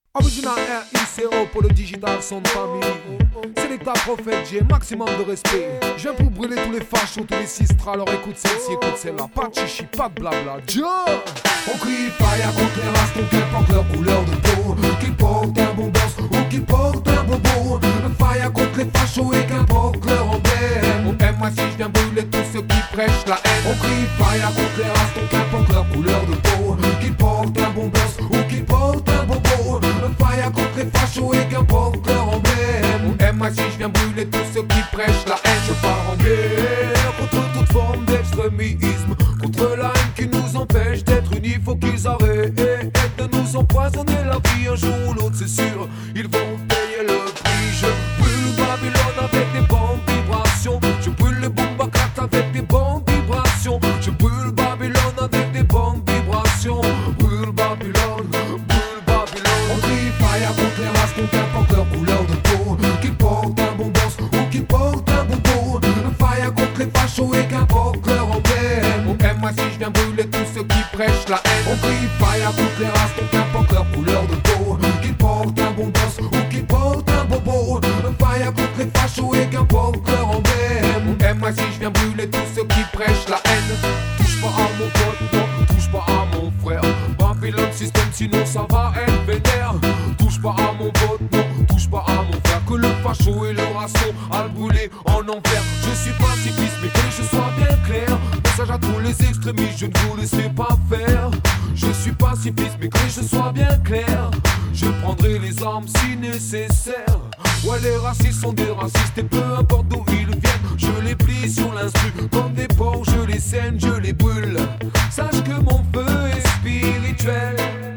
Original RICO pour le digital son de famille. Sélecta prophète, j'ai maximum de respect. Je viens pour brûler tous les fachos, tous les sistras. Alors écoute celle-ci, écoute celle-là. Pas de chichi, pas de blabla. Dieu! On crie fire contre les races, donc qu'importe leur couleur de peau. Qu'ils portent un bon boss ou qu'ils portent un bobo. Fire contre les fachos et qu'importe leur emblème. On aime moi si je viens brûler tous ceux qui prêchent la haine. On crie fire contre les races, donc qu'importe leur couleur de peau. Qu'ils portent un bon boss ou qu'ils portent un bobo. Fire contre les fachos et qu'importe leur emblème. On aime moi si je viens brûler tous ceux qui prêchent la haine. Je pars en guerre contre toute forme d'extrémisme, contre la haine qui nous empêche d'être unis. Faut qu'ils arrêtent de nous empoisonner la vie. Un jour ou l'autre c'est sûr, ils vont payer le prix. Je brûle Babylone avec des bonnes vibrations. Je brûle les bombes à quatre avec des bonnes vibrations. Je brûle Babylone avec des bonnes vibrations. Brûle Babylone, brûle Babylone. On crie fire contre les races, donc qu'importe leur couleur de peau. Qu'ils portent un bon boss ou qu'ils portent un bobo. Fire contre les fachos et qu'importe leur emblème. On aime moi si je viens brûler tous ceux qui prêchent la haine. On crie fire contre les races, donc qu'importe leur couleur de peau. Qu'ils portent un bon boss ou qu'ils portent un bobo. Fire contre les fachos et qu'importe leur emblème. On aime moi si je viens brûler tous ceux qui prêchent la haine. Touche pas à mon pote, non, touche pas à mon frère. Babylone système, sinon ça va être vénère. Touche pas à mon pote, non, touche pas à mon frère. Que le facho et le raçon à le brûler en enfer. Je suis pacifiste, mais que je sois bien clair. Message à tous les extrémistes, je ne vous laisserai pas faire. Je suis pacifiste, mais que je sois bien clair. Je prendrai les armes si nécessaire. Ouais, les racistes sont des racistes et peu importe d'où ils viennent, je les plie sur l'instru. Comme des porcs, je les saigne, je les brûle. Sache que mon feu est spirituel.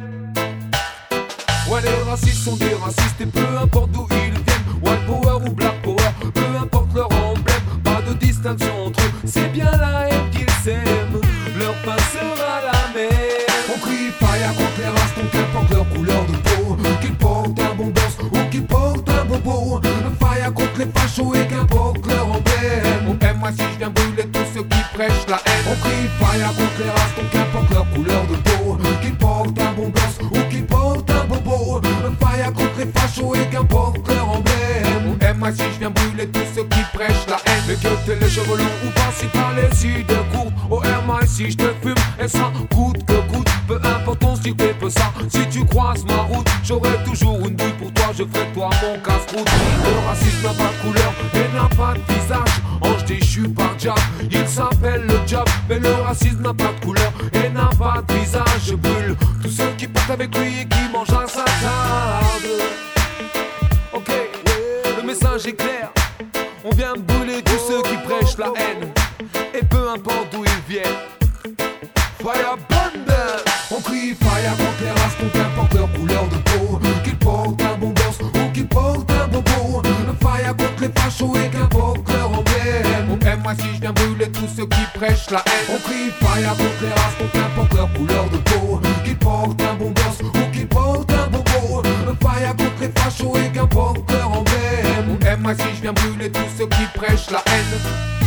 Ouais, les racistes sont des racistes et peu importe d'où ils viennent. White power ou black power, peu importe leur emblème. Pas de distinction entre eux, c'est bien la haine qu'ils s'aiment. Leur fin sera la même. On crie fire contre les races, donc qu'importe leur couleur de peau. Qu'ils portent un bon boss ou qu'ils portent un bobo. Fire contre les fachos et qu'importe leur emblème. On aime moi si je viens brûler tous ceux qui prêchent la haine. On crie fire contre les races, donc qu'importe leur couleur de peau. Qu'ils portent un bon boss ou qu'ils portent un bobo. Fire contre les fachos et qu'importe leur emblème. On aime moi si je viens brûler tous ceux qui prêchent la haine. Mais que t'aies les cheveux longs ou pas, si t'as les idées courtes. Au MI si je te fume et ça coûte que coûte. Peu importe ton style, t'es peu ça. Si tu croises ma route, j'aurai toujours une douille pour toi. Je ferai de toi mon casse-route. Le racisme n'a pas de couleur et n'a pas de visage. Ange déchu par diable, il s'appelle le diable. Mais le racisme n'a pas de couleur et n'a pas de visage. Je brûle tous ceux qui partent avec lui et qui mangent à sa table. Ok, le message est clair. On vient brûler tous ceux qui prêchent la haine. Et peu importe d'où ils viennent. Fire Thunder. On crie fire contre les races, donc qu'importe leur couleur de peau. Qu'ils portent un bon boss ou qu'ils portent un bobo. Fire contre les fachos et qu'importe leur emblème. On aime moi si je viens brûler tous ceux qui prêchent la haine. On crie fire contre les races, donc qu'importe leur couleur de peau. Qu'ils portent un bon boss ou qu'ils portent un bobo. Fire contre les fachos et qu'importe leur emblème. On aime moi si je viens brûler tous ceux qui prêchent la haine.